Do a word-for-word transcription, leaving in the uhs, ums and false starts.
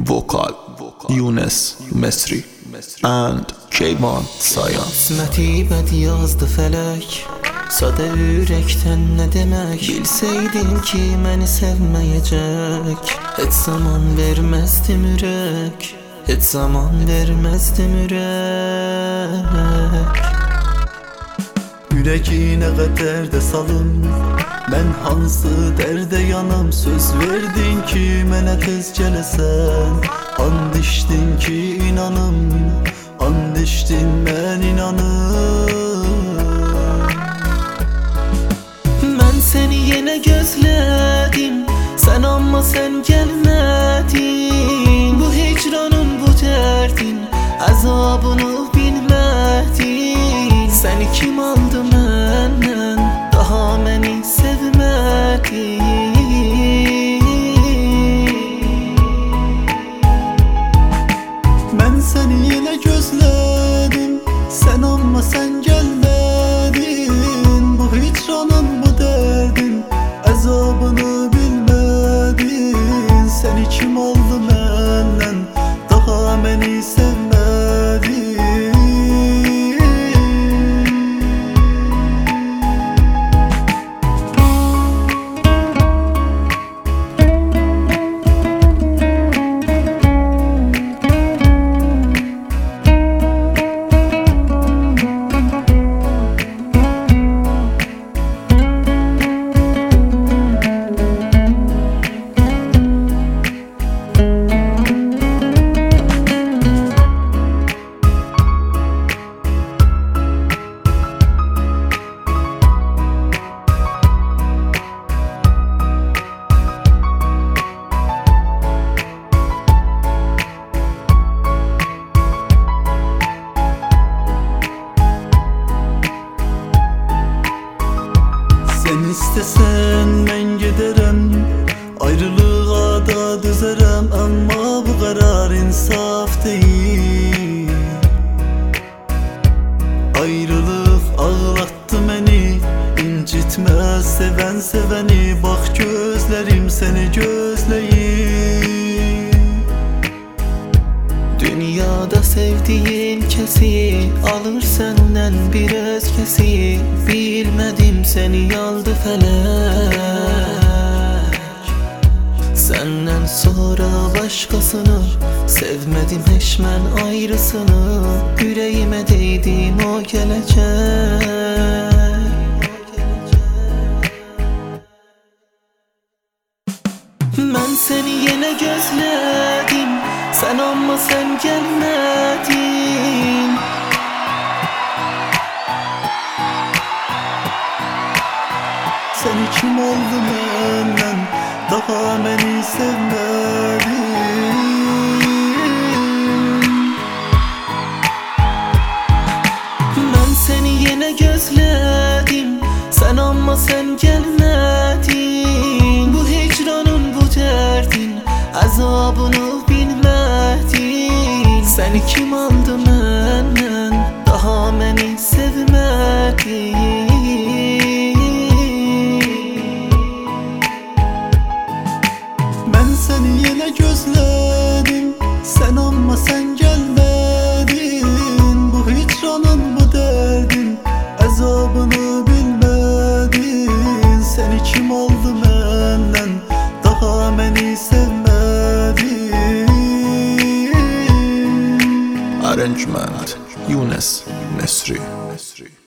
Vocal Younes Mesri and Keyman Sayan. Qisməti bəd yazdı fələk, sadə ürəkdən nə demək. Bilsəydin ki məni sevməyəcək, heç zaman verməzdim ürək, heç zaman verməzdim ürək. Ürəyinə qədər də salım, mən hansı dərdə yanım. Söz verdin ki mənə tez gələsən, and içdin ki inanım, and içdin mən inanım. Mən səni yenə gözlədim, sən amma sən gəlmədin. Bu hicranın, bu dərdin əzabını bilmədin. Səni kim aldı məndən, daha məni sevmədi. Mən səni yenə gözlədim, sən amma sən gəlmədin. Bu hicranın, bu dərdin əzabını bilmədin. Səni kim aldı məndən, daha məni sevmədi. Sən istəsən mən gedərəm, ayrılığa da dözərəm. Amma bu qərar insaf deyil. Ayrılıq ağlatdı məni, incitməz sevən sevəni. Bax gözlərim səni gözləyir. Dünyada sevdiyin kəsi alır səndən bir özkəsi. Bilmədim səni aldı fələk, səndən sonra başqasını. Sevmədim heç mən ayrısını, ürəyimə değdin o gələcək. Mən səni yenə gözlədim, sən amma sən gəlmədin. Səni kim aldı məndən, daha məni sevmədi. Mən səni yenə gözlədim, sən amma sən gəlmədin. Bu hicranın, bu dərdin əzabını bilmədin. Səni kim aldı məndən, daha məni sevmədi. Mən səni yenə gözlədim, sən amma sən gəlmədin. Bu hicranın, bu dərdin əzabını bilmədin. Səni kim aldı məndən, daha məni sevmədi. Arrangement Younes Mesri.